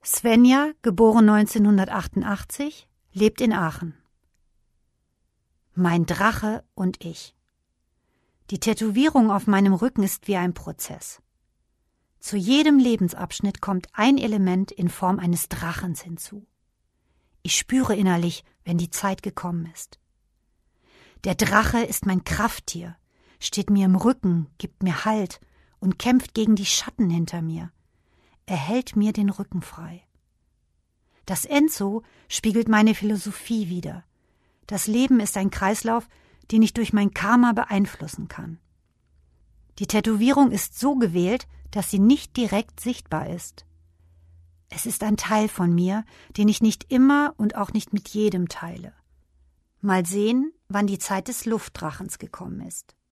Svenja, geboren 1988, lebt in Aachen. Mein Drache und ich. Die Tätowierung auf meinem Rücken ist wie ein Prozess. Zu jedem Lebensabschnitt kommt ein Element in Form eines Drachens hinzu. Ich spüre innerlich, wenn die Zeit gekommen ist. Der Drache ist mein Krafttier, steht mir im Rücken, gibt mir Halt und kämpft gegen die Schatten hinter mir. Er hält mir den Rücken frei. Das Enso spiegelt meine Philosophie wider. Das Leben ist ein Kreislauf, den ich durch mein Karma beeinflussen kann. Die Tätowierung ist so gewählt, dass sie nicht direkt sichtbar ist. Es ist ein Teil von mir, den ich nicht immer und auch nicht mit jedem teile. Mal sehen, wann die Zeit des Luftdrachens gekommen ist.